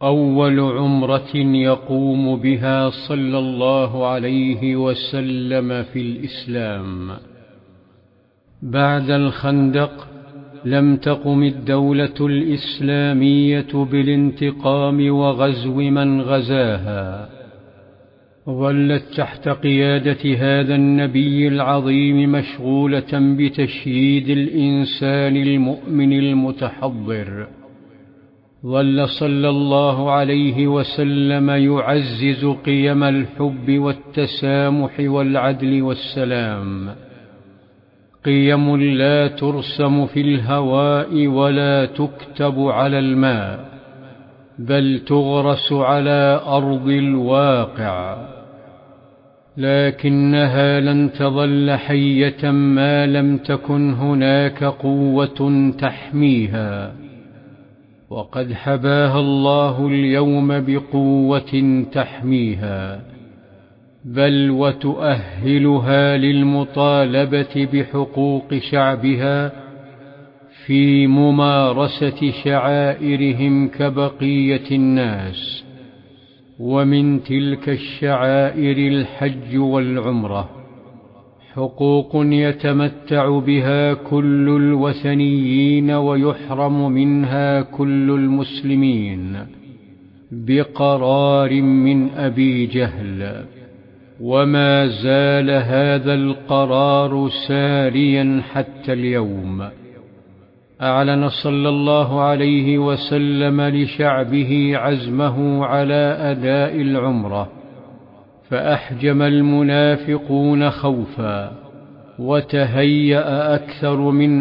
أول عمرة يقوم بها صلى الله عليه وسلم في الإسلام. بعد الخندق لم تقم الدولة الإسلامية بالانتقام وغزو من غزاها، ظلت تحت قيادة هذا النبي العظيم مشغولة بتشييد الإنسان المؤمن المتحضر. ظل صلى الله عليه وسلم يعزز قيم الحب والتسامح والعدل والسلام، قيم لا ترسم في الهواء ولا تكتب على الماء، بل تغرس على أرض الواقع، لكنها لن تظل حية ما لم تكن هناك قوة تحميها، وقد حباها الله اليوم بقوة تحميها، بل وتؤهلها للمطالبة بحقوق شعبها في ممارسة شعائرهم كبقية الناس. ومن تلك الشعائر الحج والعمرة، حقوق يتمتع بها كل الوثنيين ويحرم منها كل المسلمين بقرار من أبي جهل، وما زال هذا القرار ساريا حتى اليوم. أعلن صلى الله عليه وسلم لشعبه عزمه على أداء العمرة، فأحجم المنافقون خوفا، وتهيأ أكثر من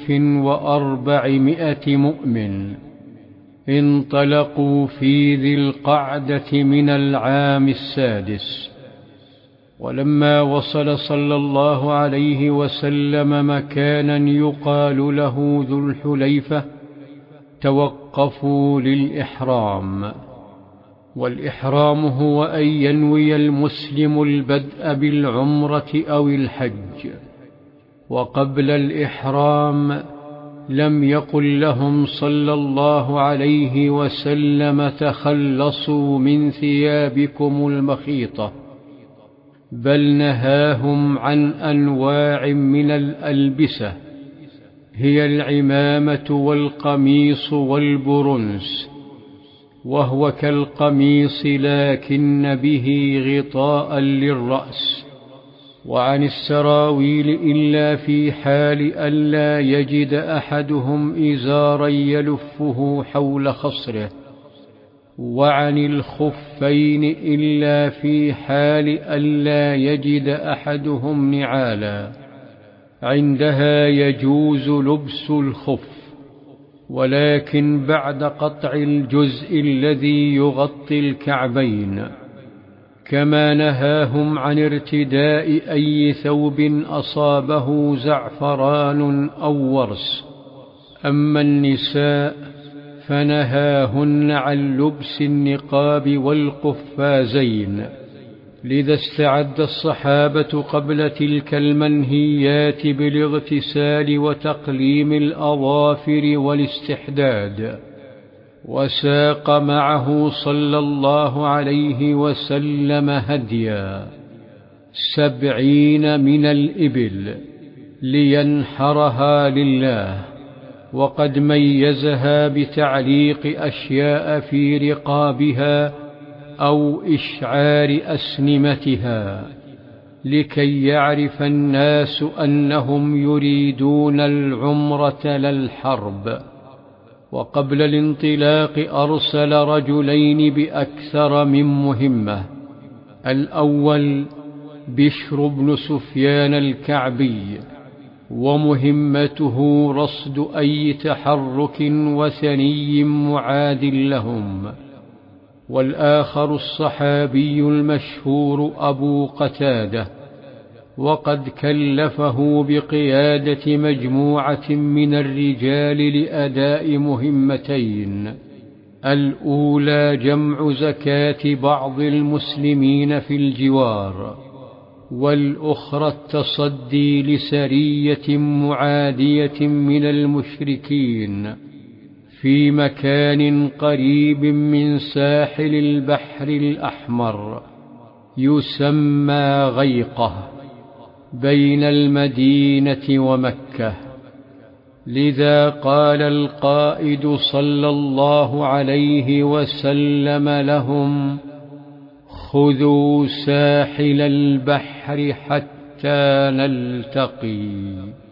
1400 مؤمن. انطلقوا في ذي القعدة من العام السادس، ولما وصل صلى الله عليه وسلم مكانا يقال له ذو الحليفة توقفوا للإحرام. والإحرام هو أن ينوي المسلم البدء بالعمرة أو الحج. وقبل الإحرام لم يقل لهم صلى الله عليه وسلم تخلصوا من ثيابكم المخيطة، بل نهاهم عن أنواع من الألبسة هي العمامة والقميص والبرنس، وهو كالقميص لكن به غطاء للرأس، وعن السراويل إلا في حال ألا يجد أحدهم إزارا يلفه حول خصره، وعن الخفين إلا في حال ألا يجد أحدهم نعالا، عندها يجوز لبس الخف، ولكن بعد قطع الجزء الذي يغطي الكعبين. كما نهاهم عن ارتداء أي ثوب أصابه زعفران أو ورس. أما النساء فنهاهن عن لبس النقاب والقفازين. لذا استعد الصحابة قبل تلك المنهيات بالاغتسال وتقليم الأظافر والاستحداد، وساق معه صلى الله عليه وسلم هديا 70 من الإبل لينحرها لله، وقد ميزها بتعليق أشياء في رقابها أو إشعار أسنمتها، لكي يعرف الناس أنهم يريدون العمرة لا الحرب. وقبل الانطلاق أرسل رجلين بأكثر من مهمة. الأول بشر بن سفيان الكعبي، ومهمته رصد أي تحرك وثني معاد لهم. والآخر الصحابي المشهور أبو قتادة، وقد كلفه بقيادة مجموعة من الرجال لأداء مهمتين: الأولى جمع زكاة بعض المسلمين في الجوار، والأخرى التصدي لسرية معادية من المشركين في مكان قريب من ساحل البحر الأحمر يسمى غيقة بين المدينة ومكة. لذا قال القائد صلى الله عليه وسلم لهم: خذوا ساحل البحر حتى نلتقي.